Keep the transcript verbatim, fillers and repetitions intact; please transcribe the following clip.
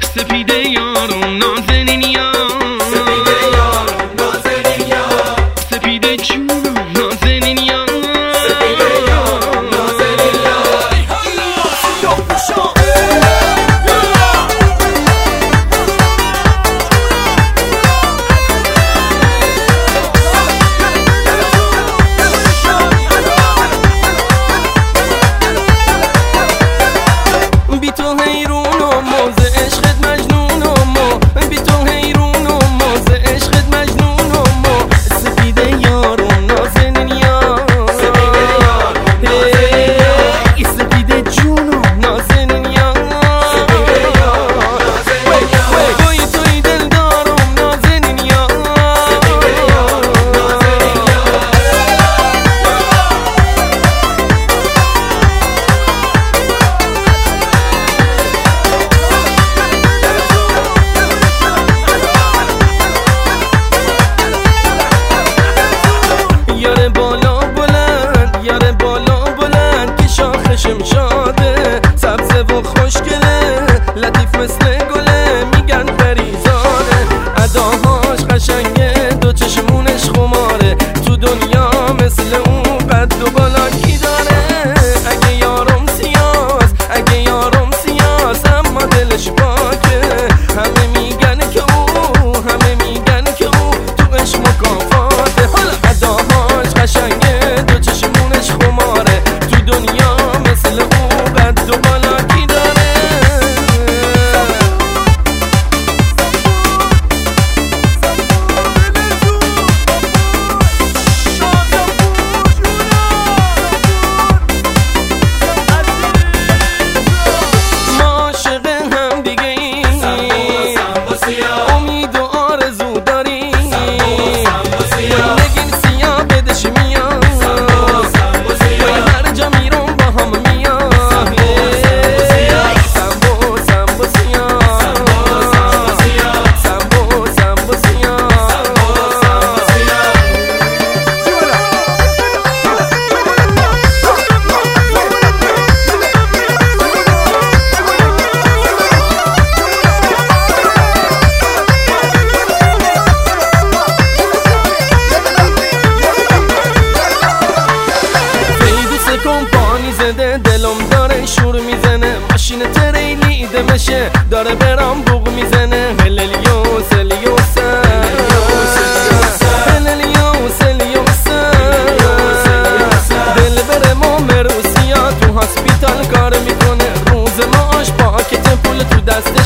سپیده یارم نازنین یار، سپیده یارم نازنین یار، سپیده جونم نازنین یار، سپیده یارم نازنین یار. سیاه پوشان بی تو حیرونم موز عشقت مجنونم، بی تو حیرونم موز عشقت مجنونم. سپیده یارم نازنین یار، سپیده یارم نازنین یار، سپیده جونم نازنین یار، سپیده یارم نازنین یار. توی توی دل دارم نازنین یار، سپیده یارم نازنین یار. یار بالا بلند، یار بالا بلند که شاخشم شاده، سبزه و خوشگله، لطیف مثل گله، میگن پریزاده، اداهاش قشنگه، دو چشمونش خماره، تو دنیا مثل اون قد و بالا کی داره. اگه یارم سیاس، اگه یارم سیاس، اما دلش پاکه، همه میگن که او، همه میگن که او تو عشق مکافاته. حالا اداهاش قشنگه، دو چشمونش خماره، تو دنیا مثل او قد و بالا کی داره. ما عاشق هم دیگه ای، امید و آرزو داری، نگین سیاه بدش میاد، هر جا میرم با هم میاد، سمبو سمبو سیاه، سمبو سمبو سیاه. کمپانی زده دلم داره شور میزنه، ماشین تریلی دمشه داره برام بوق میزنه. هللیوس هلیوس هللیوس هلیوس، دل بره مامروسیا تو هاسپیتال کار میکنه، روز معاش پاکت پول تو دست